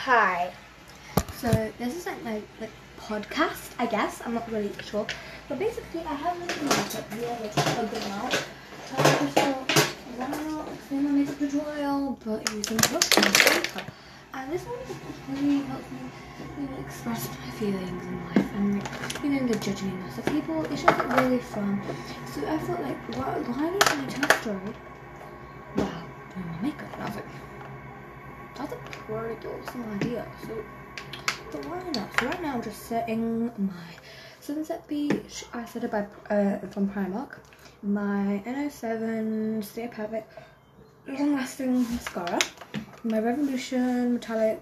Hi. So this is like my podcast, I guess. I'm not really sure. But basically I have this makeup here which is a good amount. So I just thought, why not film a makeup tutorial but using makeup. And this one really helps me, express my feelings in life and the judginess of people. It's just really fun. So I thought why not tell a story while doing my makeup? And I was like, that's a pretty awesome idea. So why not? So right now I'm just setting my Sunset Beach eyeshadow from Primark, my NO7 Stay Perfect Long Lasting Mascara, my Revolution Metallic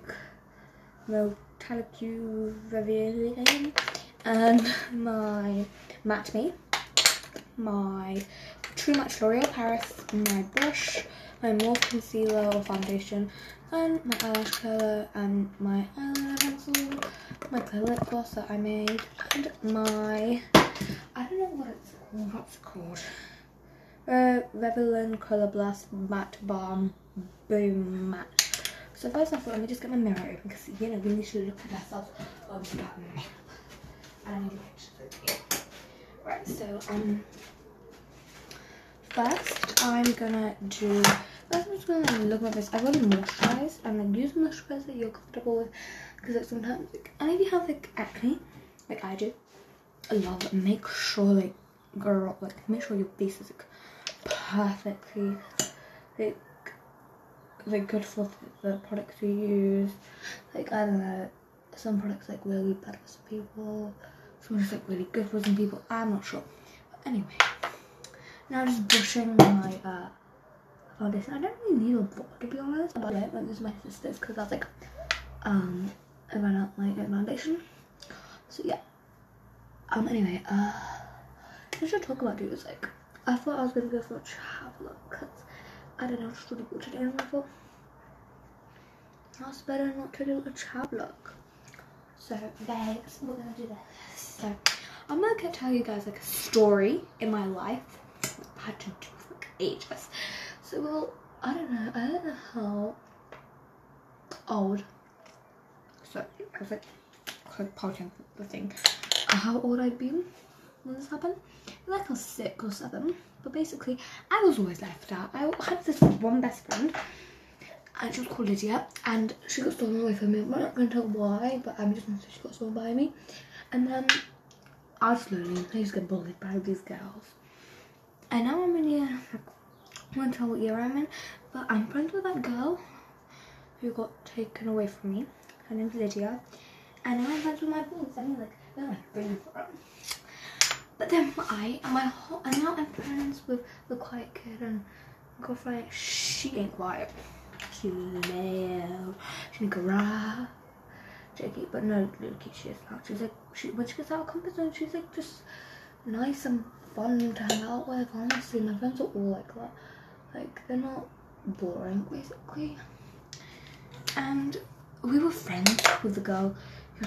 You Revealing, and my Matte Me, my True Match L'Oreal Paris, my brush, my Morphe concealer or foundation, and my eyelash curler, and my eyeliner pencil, my clear lip gloss that I made, and my, I don't know what's it called, Revlon Color Blast Matte Balm Boom Matte. So first I thought, let me just get my mirror open, because we need to look at ourselves when we have makeup. And I need pictures over here. Right, so first I'm just gonna look at this. I've already moisturized and use moisturizer that you're comfortable with, because sometimes and if you have acne like I do, make sure make sure your face is perfectly good for the products you use. I don't know, some products really bad for some people, some just really good for some people. I'm not sure, but anyway, now just brushing my foundation. I don't really need a brush to be honest, but I went to my sister's because I was I ran out my foundation. So yeah. Anyway, I should talk about it. I thought I was gonna go for a travel look because I don't know what to do today, and I thought it's better not to do a travel look. So guys, we're gonna do this. So I'm gonna tell you guys a story in my life I've had to do for ages. So I don't know how old. So I was parting the thing. How old I'd been when this happened. I was 6 or 7. But basically, I was always left out. I had this one best friend, and she was called Lydia, and she got stolen away from me. I'm not going to tell why, but I'm just going to say she got stolen by me. And then I was lonely. I used to get bullied by these girls. And now I'm in year, I won't tell what year I'm in, but I'm friends with that girl who got taken away from me. Her name's Lydia. And now I'm friends with my boys. I mean, they're my favorite. But then and now I'm friends with the quiet kid and girlfriend. She ain't quiet. She's loud. She's garage. Jackie, but no, Lucy, she is not. When she gets out of comfort zone, she's just nice and fun to hang out with. Honestly, my friends are all like that. They're not boring, basically. And we were friends with the girl who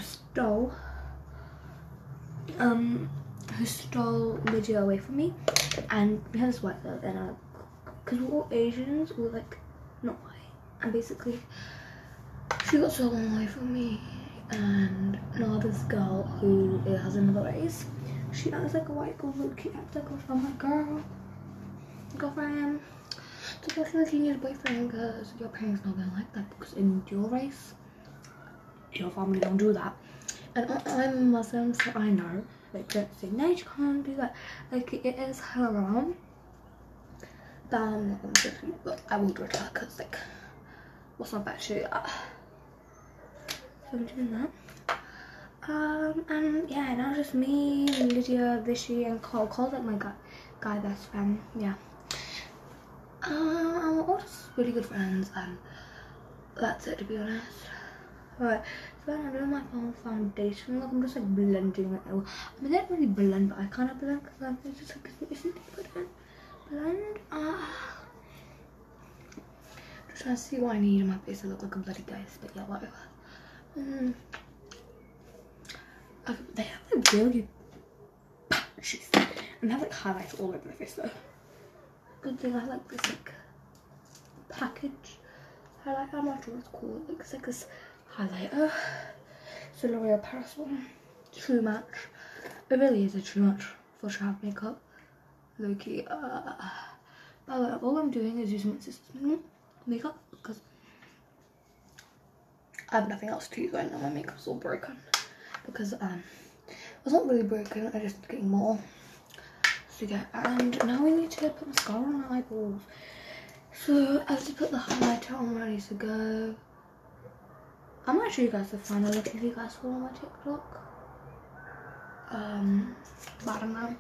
stole Lydia away from me, and we had this white girl, and because we're all Asians, we're not white, and basically she got stolen away from me, and now this girl who has another race, she acts like a white girl, she acts like I'm my girlfriend. So definitely need a boyfriend, because your parents not gonna like that, because in your race, your family don't do that. And I'm Muslim, so I know, don't say, no, you can't do that. It is haram. But I'm not gonna do it, but I will do it because, what's not bad to do that? So I'm doing that. And yeah, now just me, Lydia, Vishy, and Cole. Cole's my guy best friend, yeah. We're all just really good friends, and that's it, to be honest. Alright, so I'm doing my foundation look. I'm just blending it out. I mean, I don't really blend, but I kind of blend because I'm just blend. Just trying to see what I need in my face to look like a bloody ghost, but yeah, whatever. They have really patches, and they have highlights all over my face though. Good thing I like this package highlight. I'm not sure what it's called. It's this highlighter. It's a L'Oreal Paris one. Too much. It really is a too much for child makeup. Low-key. By the way, all I'm doing is using my sister's makeup because I have nothing else to use right now. My makeup's all broken. Because it's not really broken, I'm just getting more. So yeah, and now we need to put mascara on our eyeballs. So I have to put the highlighter on, ready to go. I might show you guys the final look if you guys follow my TikTok. But I don't know.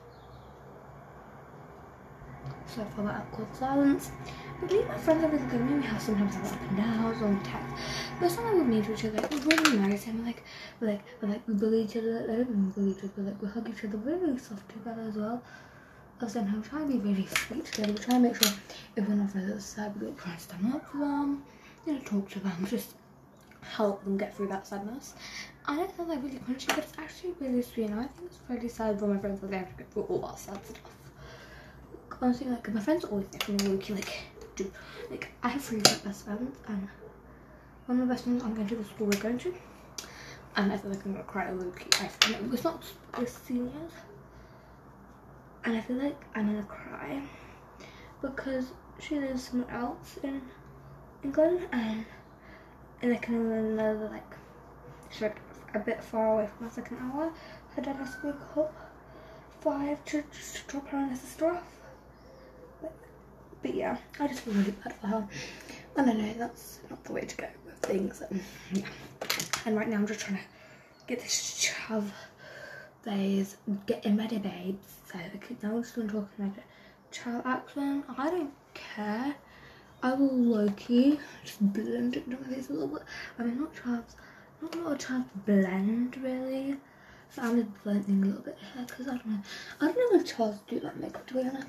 So for that awkward silence. I believe my friends have been going, we have sometimes have up and downs on text. But sometimes we meet each other, like, we're really nice and we bully each other. I don't even bully each other, but like we hug each other really soft together as well. Sometimes we try to be really sweet together. We try to make sure if we're not on the other side, we like try to stand up for them, you know, talk to them, just help them get through that sadness. I don't sound like really crunchy, but it's actually really sweet, and I think it's really sad for my friends that they have to go through all that sad stuff. Honestly, like my friends always make me low-key, like I have 3 best friends, and one of the best friends I'm going to the school we're going to, and I feel like I'm gonna cry low-key. It's not serious, and I feel like I'm gonna cry because she lives somewhere else in England, and like in another, like she's like a bit far away from us, like an hour. Her dad has to wake up 5 to just drop her and her sister off. But yeah, I just feel really bad for her, and I know that's not the way to go with things. And yeah, and right now I'm just trying to get this child phase getting ready, babes. So now I'm just gonna talk in like a child accent. I don't care. I will low-key just blend it into my face a little bit. I mean, not a lot of childs blend really. So I'm just blending a little bit here because I don't know if childs do that makeup, to be honest.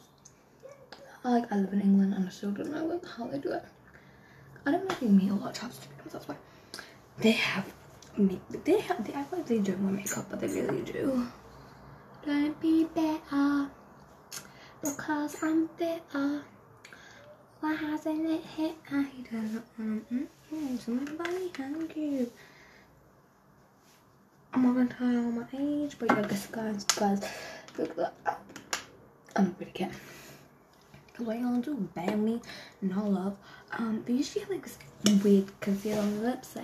I live in England and I still don't know how they do it. I don't really meet a lot of childs, to be honest. That's why they act like they don't wear makeup, but they really do. Don't be better because I'm bitter. Why hasn't it hit? I don't know. Somebody thank you. I'm not gonna tell you my age, but yeah, guys, look that up. I'm a pretty kid. What y'all do? Ban me? No love. But you should have like this weird concealer on the lips.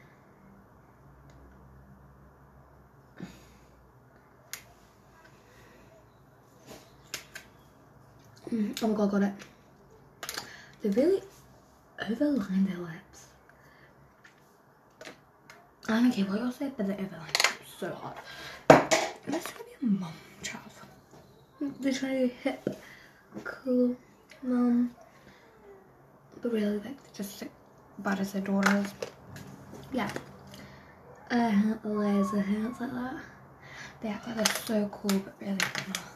Oh my god, got it. They really overline their lips. I don't care what y'all say, but they overline them so hard. Let's try to be a mum child. They're trying to hit cool mum, but really like they're just like bad as their daughters. Yeah. Laser hands like that. They act like they're so cool, but really they're not.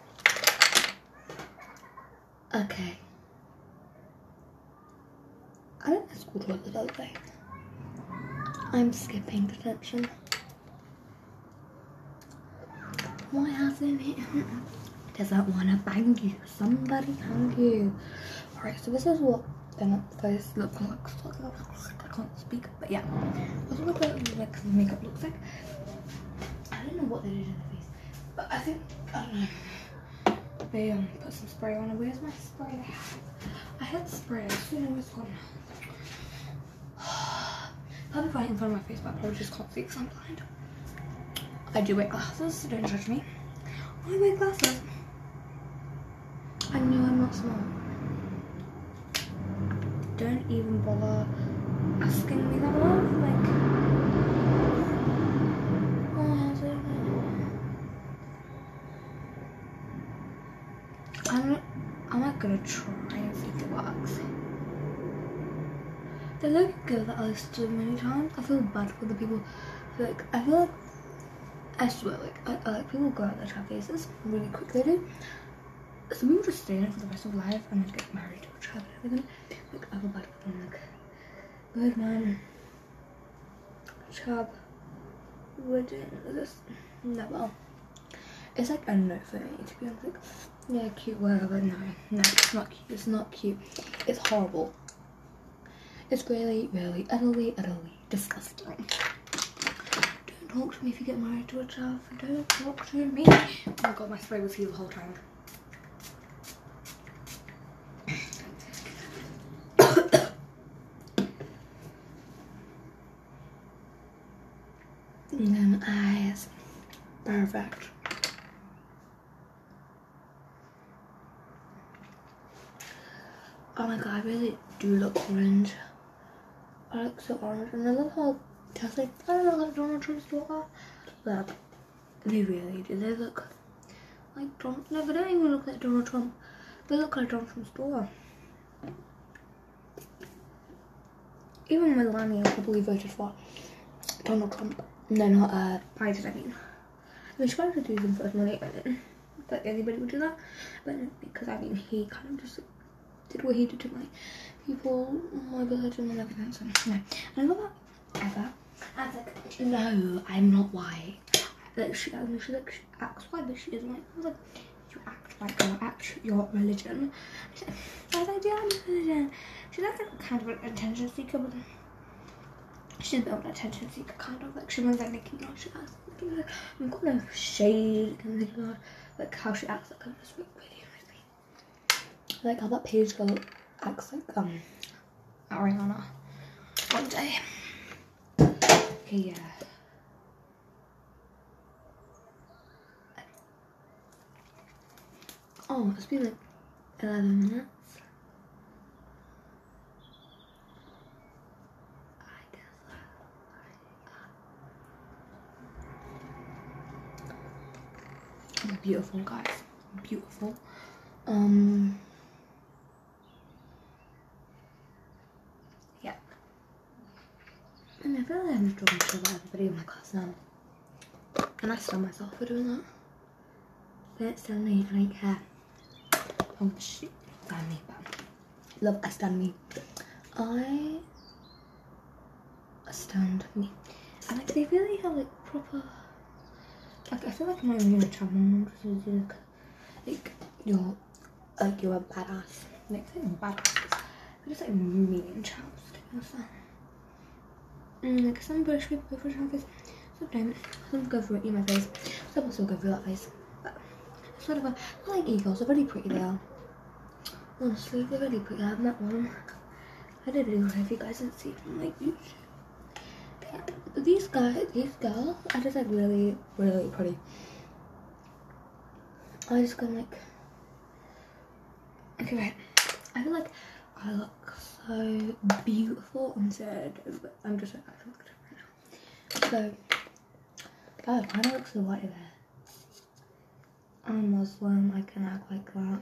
Okay. I don't know school toilet the other day. I'm skipping detention. Why hasn't it? Doesn't wanna bang you. Somebody hang you. Alright, so this is what the face looks like. I can't speak, but yeah. This is what the makeup looks like. I don't know what they did in the face, but I think, I don't know. They put some spray on it. Where's my spray? I had spray. I just don't know what's gone. Probably right in front of my face, but I probably just can't see because I'm blind. I do wear glasses, so don't judge me. I wear glasses. I know I'm not smart. Don't even bother asking me that love. Like, oh, is it? I'm not gonna try and see if it works. They look good that I stood many times. I feel bad for the people. Like, I feel like, I swear, like people go out their child faces really quick. They do. Some people just stay there for the rest of life and then get married to a child and everything. Like, I feel bad for them. Like, good man, child wedding, just never. It's like a no for me, to be honest. Like, yeah, cute, whatever. No, it's not cute. It's not cute. It's horrible. It's really, really, utterly, utterly disgusting. Don't talk to me if you get married to a child. Don't talk to me. Oh my god, my spray was here the whole time. And then eyes. Perfect. Oh my god, I really do look orange. I look so orange, and I love how just like I don't know, like Donald Trump's daughter. Look, they really do. They look like Donald. No, they don't even look like Donald Trump. They look like Donald Trump's daughter. Even Melania probably voted for Donald Trump. No, not Biden. I mean, she tried to do them for money. But anybody would do that. But because I mean, he kind of just did what he did to my people, my religion and everything, so no. And I love that Eva. I was like, no, I'm not white. Like she acts white, but she isn't white. I was like, you act like you act your religion. I was like, yeah, I'm religion. She's like kind of an attention seeker, but she's a bit of an attention seeker, kind of. Like she was like Nicki Minaj. She acts like Nicki Minaj. I've got no shade and Nicki Minaj. Like how she acts like I'm just really with me. Like how that page girl acts like Ariana one day. Okay, yeah. Oh, it's been like 11 minutes. I guess. Beautiful, guys. Beautiful. Yeah. And I feel like I'm talking to everybody in my class now. And I stun myself for doing that. Don't stun me, I don't care. Oh shit, stun me. Love, I stand me. I stand me. And like, they really have like proper. Like, I feel like I'm not even gonna travel on like you're a badass. Like, they're not badasses. They're just like mean chaps, to be honest. Like, some British people go for a face. Some don't. Some go for it in my face. Some also go for that face. But it's sort of a. I like eagles, they're really pretty, they are. Honestly, they're really pretty. I've met one. I did a video if you guys didn't see it on like YouTube. Yeah, these girls are just like really, really pretty. I just go like, okay, right. I feel like I look so beautiful and sad, but I'm just like actually looking at it right now. So, guys, why do I look so white there? I'm Muslim, I can act like that.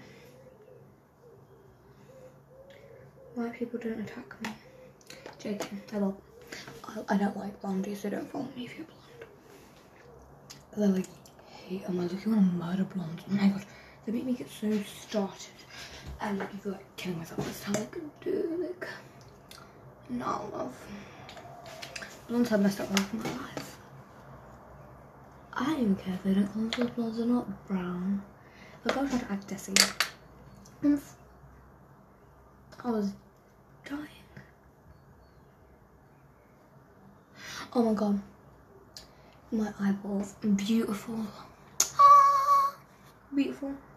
White people don't attack me. Joking, I don't like blondies, so don't follow me if you're blonde. They're like, hey, I'm like, you want to murder blondes? Oh my god, they make me get so started. And like, I feel like killing myself this time. Like, dude, like, no, love. Blondes have messed up life in my life. I don't even care if they don't call themselves blondes or not brown. Like, I was trying to act Desi. I was dying. Oh my god. My eyeballs. Beautiful. Ah, beautiful.